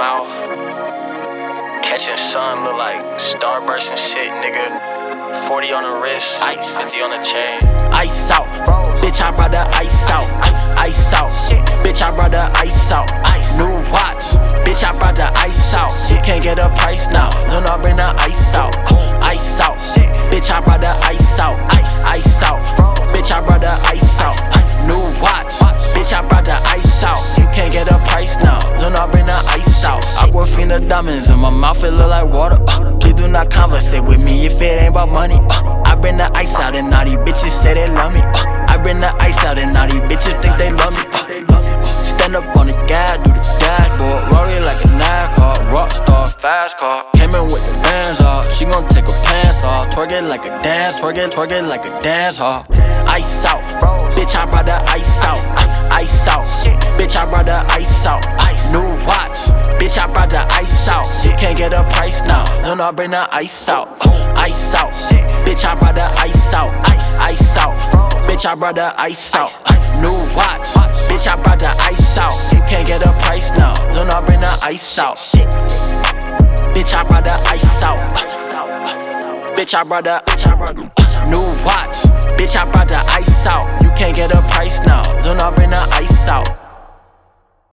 mouth. Catching sun look like starburst and shit, nigga. 40 on the wrist, Ice. 50 on the chain. Ice out, bitch, I brought the ice out. Ice out, bitch, I brought the ice out. New watch, bitch, I brought the ice out. You can't get a price now, then I'll bring the ice out. Ice out, bitch, I brought the ice out. Ice out, bitch, I brought the ice out. New watch, bitch, I brought the ice out. You can't get a price now, then I'll bring the ice out. Aquafina diamonds in my mouth, it look like water. Please do not conversate with me if it ain't about money. I bring the ice out and all these bitches say they love me. I bring the ice out and all these bitches think they love me. Stand up on the gas, do the dashboard, roll it like a NASCAR, rockstar, fast car. Came in with the bands off, she gon' take her pants off. Twerk it like a dance, twerk it like a dance hall. Ice out, bitch, I brought the ice out. Ice out, bitch, I brought the ice out. New watch, bitch, I brought the ice out. You can't get a price now, then I'll bring the ice out. Ice out, bitch, I brought the ice out. Ice out, bitch, I brought the ice out. New watch, bitch, I brought the ice out. You can't get a price now, then I'll bring the ice out. Bitch, I brought the ice out. Bitch, I brought the new watch. Bitch, I brought the ice out. You can't get a price now, then I'll bring the ice out.